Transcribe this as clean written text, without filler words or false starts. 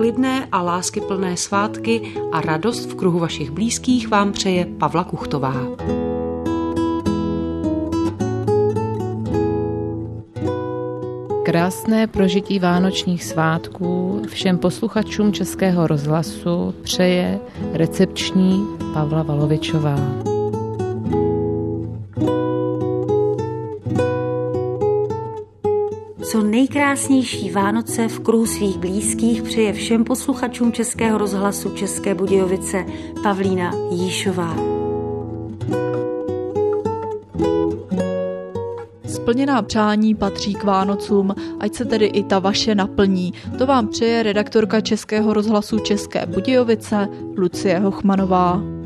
klidné a láskyplné svátky a radost v kruhu vašich blízkých vám přeje Pavla Kuchtová. Krásné prožití vánočních svátků všem posluchačům Českého rozhlasu přeje recepční Pavla Valovičová. Co nejkrásnější Vánoce v kruhu svých blízkých přeje všem posluchačům Českého rozhlasu České Budějovice Pavlína Jíšová. Splněná přání patří k Vánocům, ať se tedy i ta vaše naplní. To vám přeje redaktorka Českého rozhlasu České Budějovice Lucie Hochmanová.